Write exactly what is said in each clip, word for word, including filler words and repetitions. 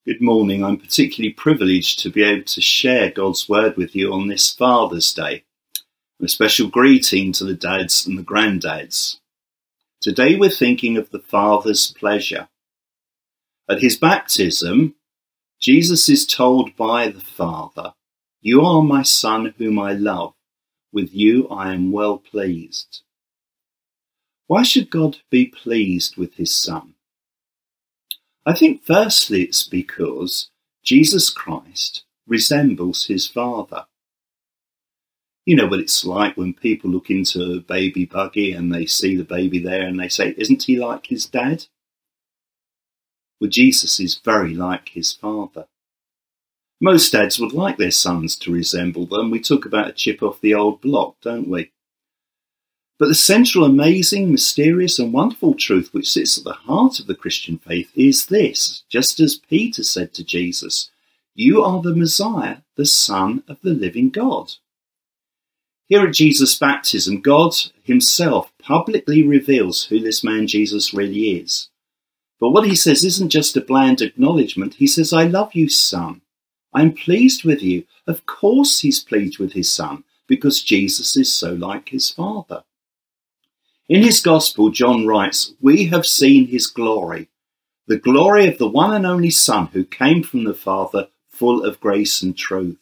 Good morning. I'm particularly privileged to be able to share God's word with you on this Father's Day. A special greeting to the dads and the granddads. Today we're thinking of the Father's pleasure. At his baptism, Jesus is told by the Father, "You are my Son whom I love. With you I am well pleased." Why should God be pleased with his Son? I think firstly it's because Jesus Christ resembles his Father. You know what it's like when people look into a baby buggy and they see the baby there and they say, "Isn't he like his dad?" Well, Jesus is very like his Father. Most dads would like their sons to resemble them. We talk about a chip off the old block, don't we? But the central, amazing, mysterious and wonderful truth which sits at the heart of the Christian faith is this, just as Peter said to Jesus, "You are the Messiah, the Son of the living God." Here at Jesus' baptism, God himself publicly reveals who this man Jesus really is. But what he says isn't just a bland acknowledgement. He says, "I love you, Son. I'm pleased with you." Of course he's pleased with his Son, because Jesus is so like his Father. In his Gospel, John writes, "We have seen his glory, the glory of the one and only Son who came from the Father, full of grace and truth."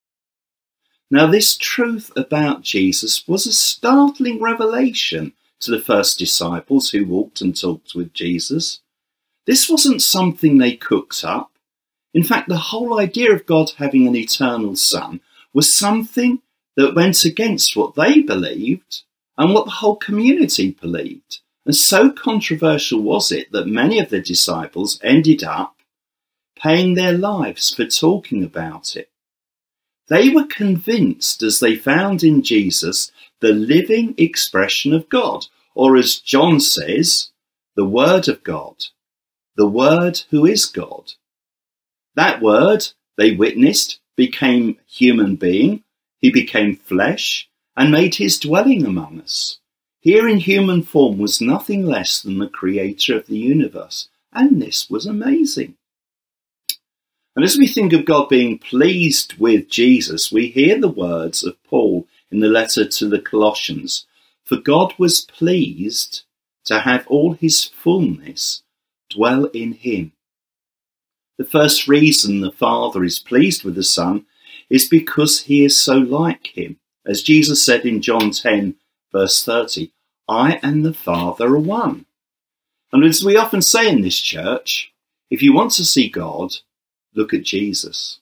Now, this truth about Jesus was a startling revelation to the first disciples who walked and talked with Jesus. This wasn't something they cooked up. In fact, the whole idea of God having an eternal Son was something that went against what they believed and what the whole community believed. And so controversial was it that many of the disciples ended up paying their lives for talking about it. They were convinced as they found in Jesus the living expression of God, or as John says, the Word of God, the Word who is God. That Word, they witnessed, became human being. He became flesh and made his dwelling among us. Here in human form was nothing less than the creator of the universe. And this was amazing. And as we think of God being pleased with Jesus, we hear the words of Paul in the letter to the Colossians. For God was pleased to have all his fullness dwell in him. The first reason the Father is pleased with the Son is because he is so like him. As Jesus said in John ten, verse thirty, "I and the Father are one." And as we often say in this church, if you want to see God, look at Jesus.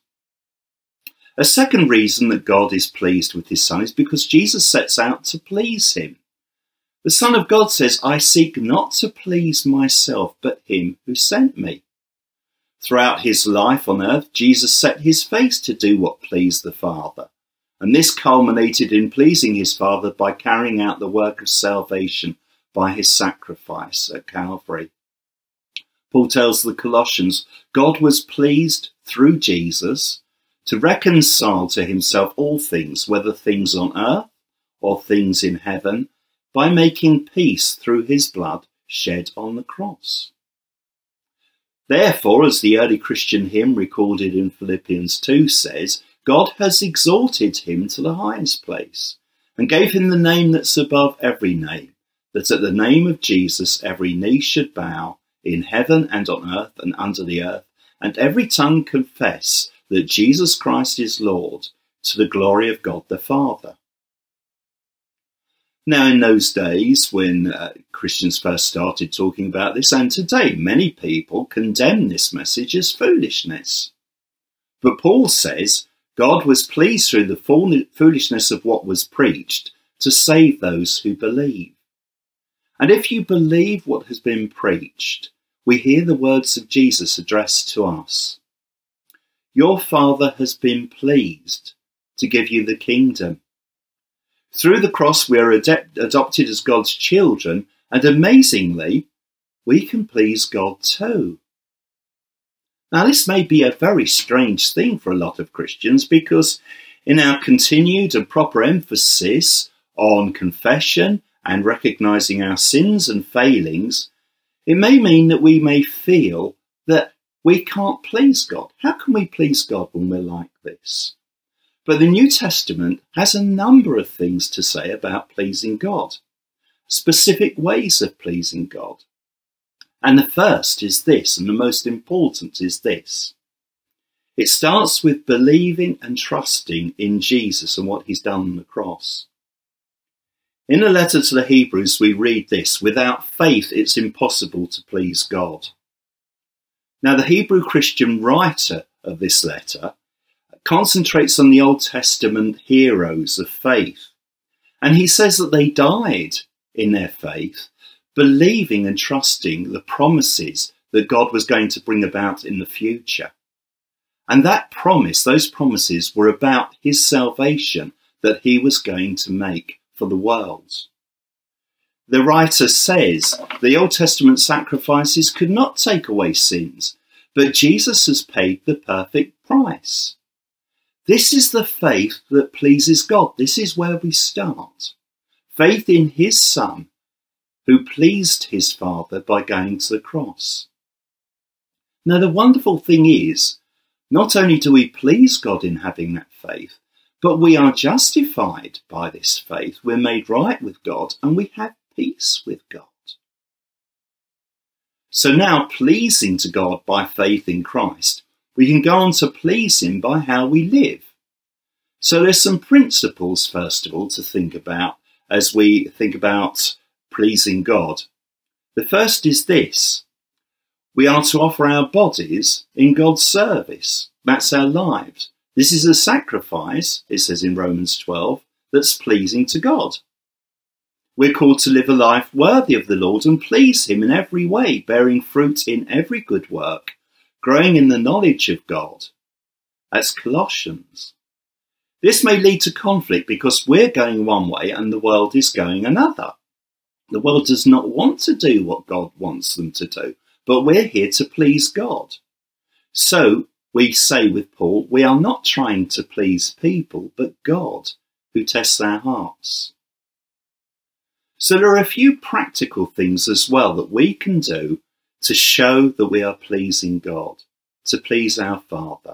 A second reason that God is pleased with his Son is because Jesus sets out to please him. The Son of God says, "I seek not to please myself, but him who sent me." Throughout his life on earth, Jesus set his face to do what pleased the Father. And this culminated in pleasing his Father by carrying out the work of salvation by his sacrifice at Calvary. Paul tells the Colossians, God was pleased through Jesus to reconcile to himself all things, whether things on earth or things in heaven, by making peace through his blood shed on the cross. Therefore, as the early Christian hymn recorded in Philippians two says, God has exalted him to the highest place and gave him the name that's above every name, that at the name of Jesus every knee should bow in heaven and on earth and under the earth, and every tongue confess that Jesus Christ is Lord, to the glory of God the Father. Now, in those days when uh, Christians first started talking about this, and today many people condemn this message as foolishness. But Paul says God was pleased through the foolishness of what was preached to save those who believe. And if you believe what has been preached, we hear the words of Jesus addressed to us. Your Father has been pleased to give you the kingdom. Through the cross, we are ad- adopted as God's children, and amazingly, we can please God too. Now, this may be a very strange thing for a lot of Christians, because in our continued and proper emphasis on confession and recognizing our sins and failings, it may mean that we may feel that we can't please God. How can we please God when we're like this? But the New Testament has a number of things to say about pleasing God, specific ways of pleasing God. And the first is this, and the most important is this. It starts with believing and trusting in Jesus and what he's done on the cross. In the letter to the Hebrews, we read this: without faith, it's impossible to please God. Now, the Hebrew Christian writer of this letter concentrates on the Old Testament heroes of faith. And he says that they died in their faith, believing and trusting the promises that God was going to bring about in the future. And that promise, those promises were about his salvation that he was going to make for the world. The writer says the Old Testament sacrifices could not take away sins, but Jesus has paid the perfect price. This is the faith that pleases God. This is where we start. Faith in his Son, who pleased his Father by going to the cross. Now, the wonderful thing is, not only do we please God in having that faith, but we are justified by this faith. We're made right with God and we have peace with God. So now, pleasing to God by faith in Christ, we can go on to please him by how we live. So there's some principles, first of all, to think about as we think about pleasing God. The first is this: we are to offer our bodies in God's service. That's our lives. This is a sacrifice, it says in Romans twelve, that's pleasing to God. We're called to live a life worthy of the Lord and please him in every way, bearing fruit in every good work, growing in the knowledge of God. That's Colossians. This may lead to conflict because we're going one way and the world is going another. The world does not want to do what God wants them to do, but we're here to please God. So we say with Paul, we are not trying to please people, but God, who tests our hearts. So there are a few practical things as well that we can do to show that we are pleasing God, to please our Father.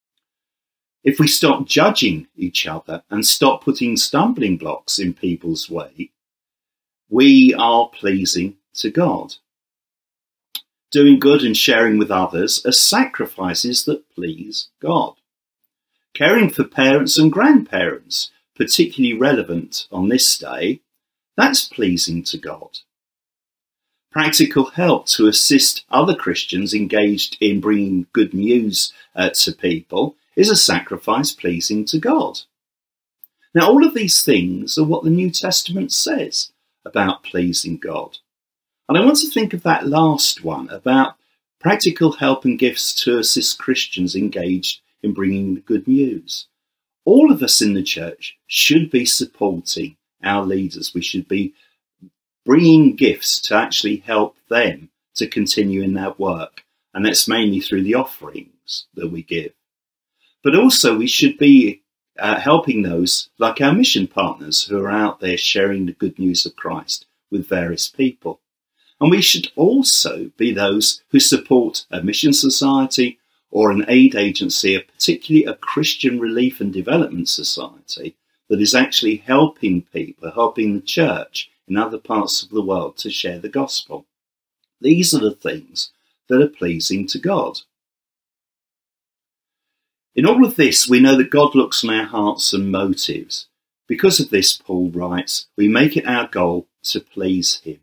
If we stop judging each other and stop putting stumbling blocks in people's way, we are pleasing to God. Doing good and sharing with others are sacrifices that please God. Caring for parents and grandparents, particularly relevant on this day, that's pleasing to God. Practical help to assist other Christians engaged in bringing good news uh, to people is a sacrifice pleasing to God. Now, all of these things are what the New Testament says about pleasing God. And I want to think of that last one, about practical help and gifts to assist Christians engaged in bringing the good news. All of us in the church should be supporting our leaders. We should be bringing gifts to actually help them to continue in their work. And that's mainly through the offerings that we give. But also we should be uh, helping those like our mission partners who are out there sharing the good news of Christ with various people. And we should also be those who support a mission society or an aid agency, particularly a Christian relief and development society that is actually helping people, helping the church in other parts of the world to share the gospel. These are the things that are pleasing to God. In all of this, we know that God looks on our hearts and motives. Because of this, Paul writes, we make it our goal to please him.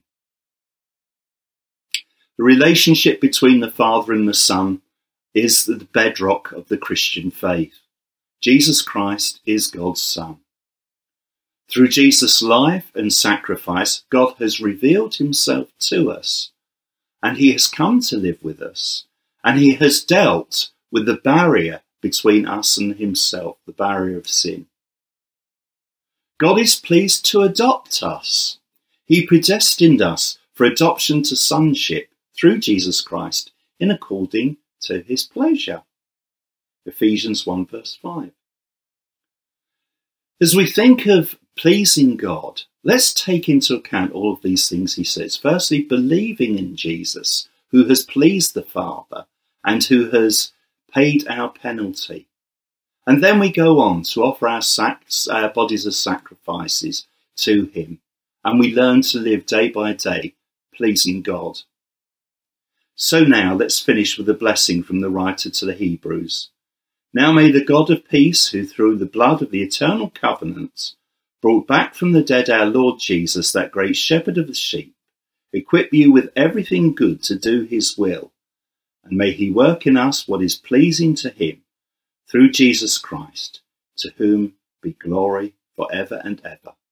The relationship between the Father and the Son is the bedrock of the Christian faith. Jesus Christ is God's Son. Through Jesus' life and sacrifice, God has revealed himself to us, and he has come to live with us, and he has dealt with the barrier between us and himself, the barrier of sin. God is pleased to adopt us. He predestined us for adoption to sonship through Jesus Christ in according to his pleasure. Ephesians one verse five. As we think of pleasing God, let's take into account all of these things he says. Firstly, believing in Jesus, who has pleased the Father and who has paid our penalty. And then we go on to offer our, sacs, our bodies as sacrifices to him, and we learn to live day by day, pleasing God. So now let's finish with a blessing from the writer to the Hebrews. Now may the God of peace, who through the blood of the eternal covenant brought back from the dead our Lord Jesus, that great shepherd of the sheep, equip you with everything good to do his will, and may he work in us what is pleasing to him, through Jesus Christ, to whom be glory for ever and ever.